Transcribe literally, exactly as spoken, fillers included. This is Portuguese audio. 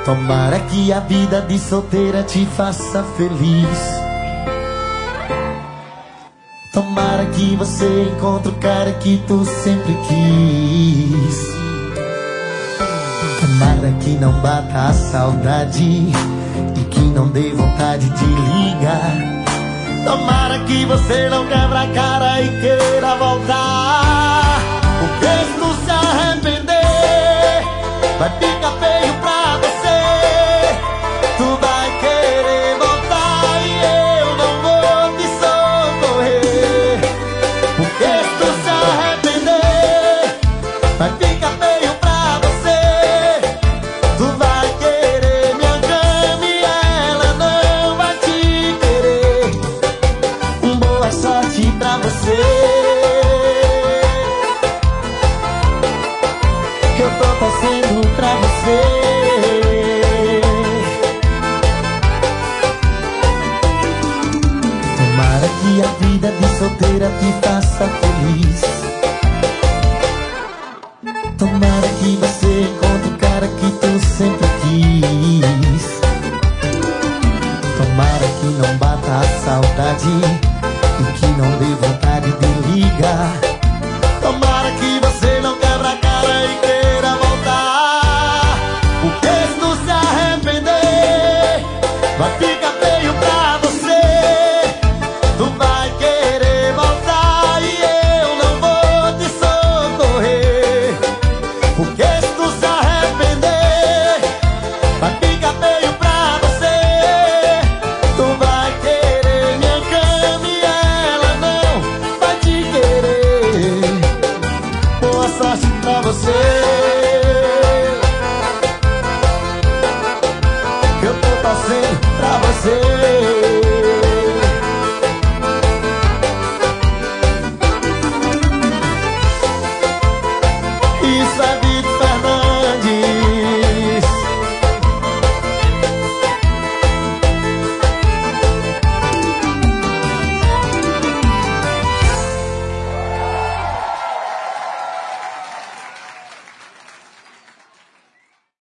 Tomara que a vida de solteira te faça feliz. Tomara que você encontre o cara que tu sempre quis. Tomara que não bata a saudade e que não dê vontade de ligar. Tomara que você não quebra a cara e queira voltar. Porque se tu se arrepender, vai ficar feio pra você. Tu vai querer voltar e eu não vou te socorrer. Porque se tu se arrepender, vai ficar feio pra você. Tu vai querer minha cama e ela não vai te querer. Boa sorte pra você. Eu tô torcendo pra você. Tomara que a vida de solteira te faça feliz. Tomara que você encontre o cara que tu sempre quis. Tomara que não bata a saudade e que não dê vontade de ligar. Tomara que você não quebra a cara e queira voltar. Porque se tu se arrepender, vai ficar